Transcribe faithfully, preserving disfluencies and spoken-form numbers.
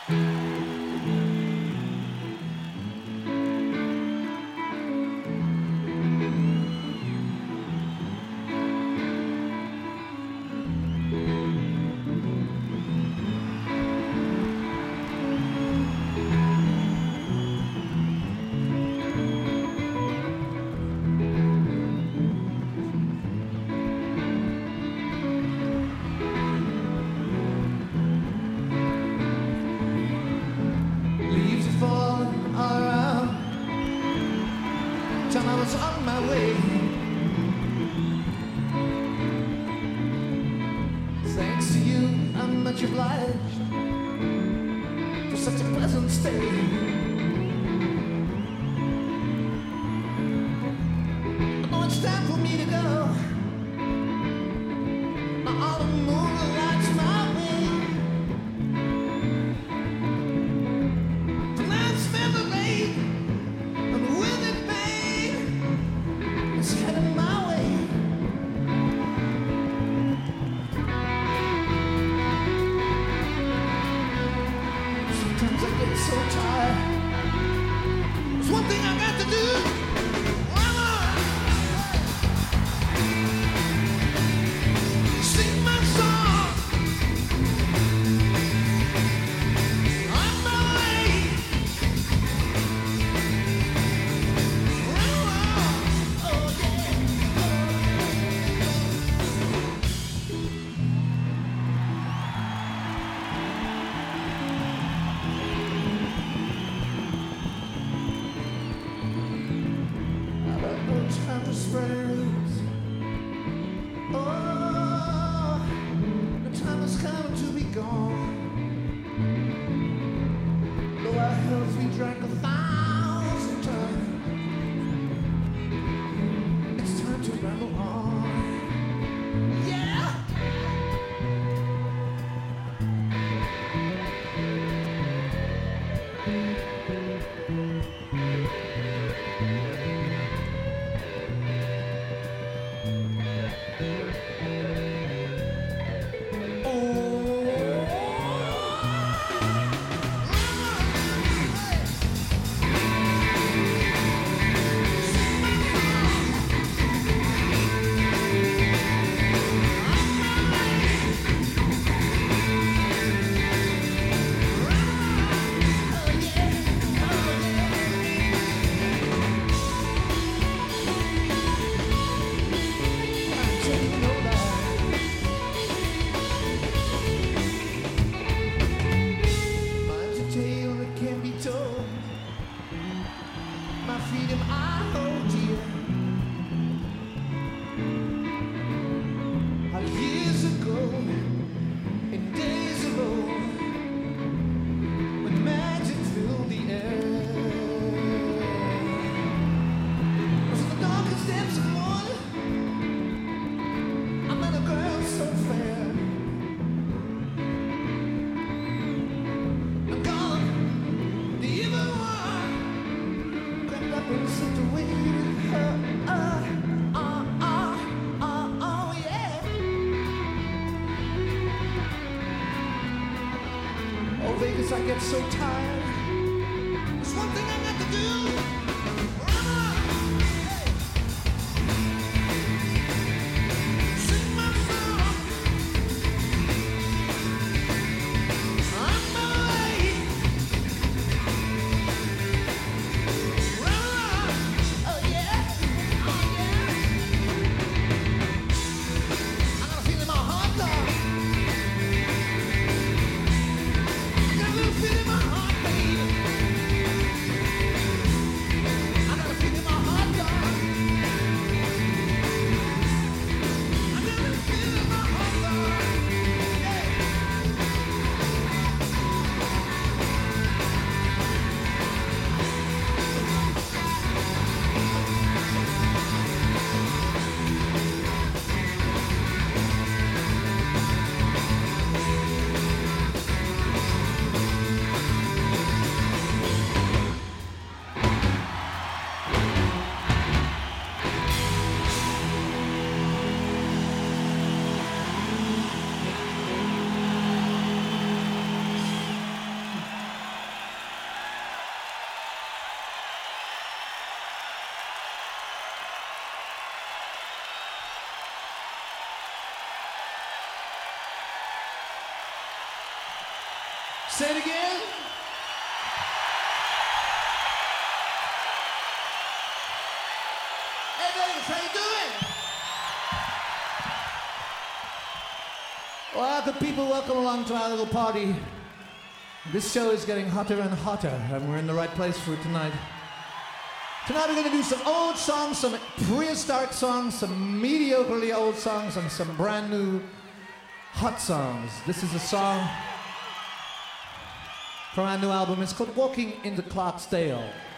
I get so tired. There's one thing I got to do. Say it again. Hey, Vegas, how you doing? Well, good people, welcome along to our little party. This show is getting hotter and hotter, and we're in the right place for it tonight. Tonight we're going to do some old songs, some prehistoric songs, some mediocrely old songs, and some brand new hot songs. This is a song from our new album. It's called Walking into Clarksdale.